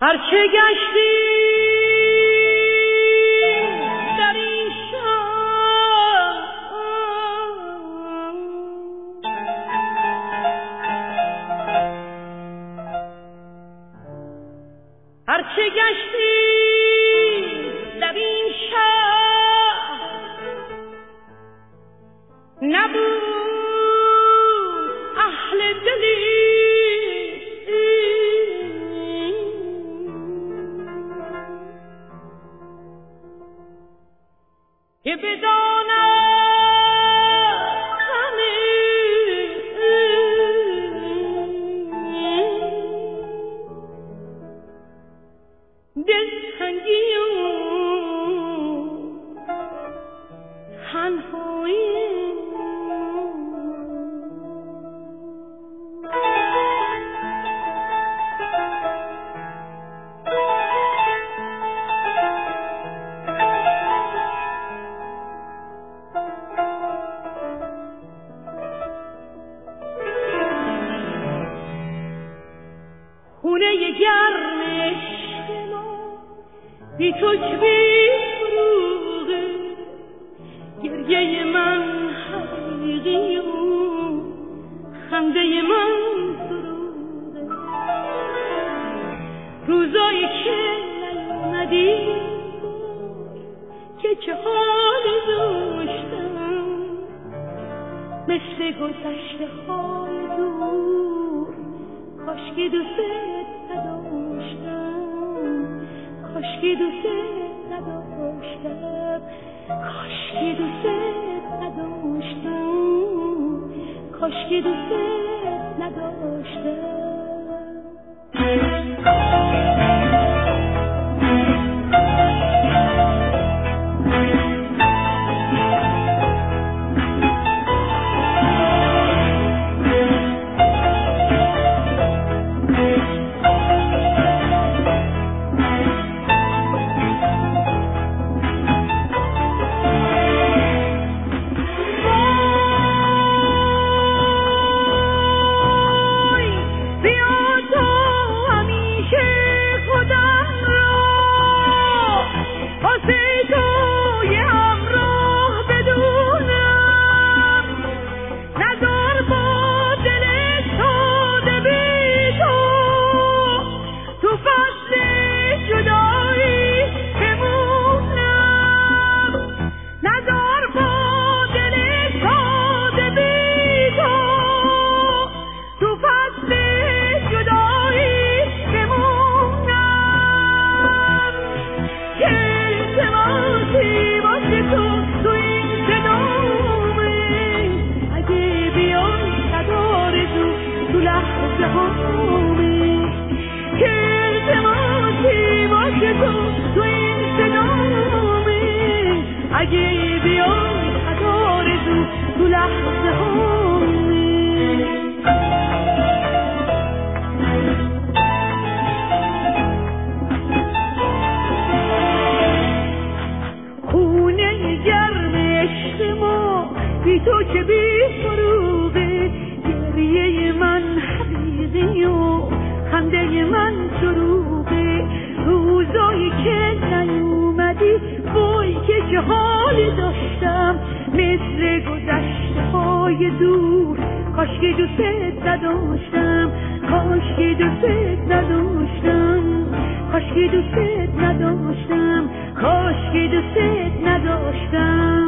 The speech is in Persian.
هرچه گشتی در این شهر، هرچه گشتی در این شهر، نبود اهل دلی که بداند دلتنگی و تنهایی. خونه گرم عشق ما بی تو که بی فروغه، گریه من حقیقی و خنده من دروغه. روزایی که نیومدی که چه حالی داشتم، مثل گذشته های دور کاشکی دوست نداشتم، کاشکی دوست نداشتم، کاشکی دوست نداشتم، کاشکی دوست نداشتم. تو که بی فروغه، گریه من حقیقی و خنده من دروغه. روزایی که نیومدی وای که چه حالی داشتم، مثل گذشته های دور کاشکی دوست نداشتم، کاشکی دوست نداشتم، کاشکی دوست نداشتم، کاشکی دوست نداشتم.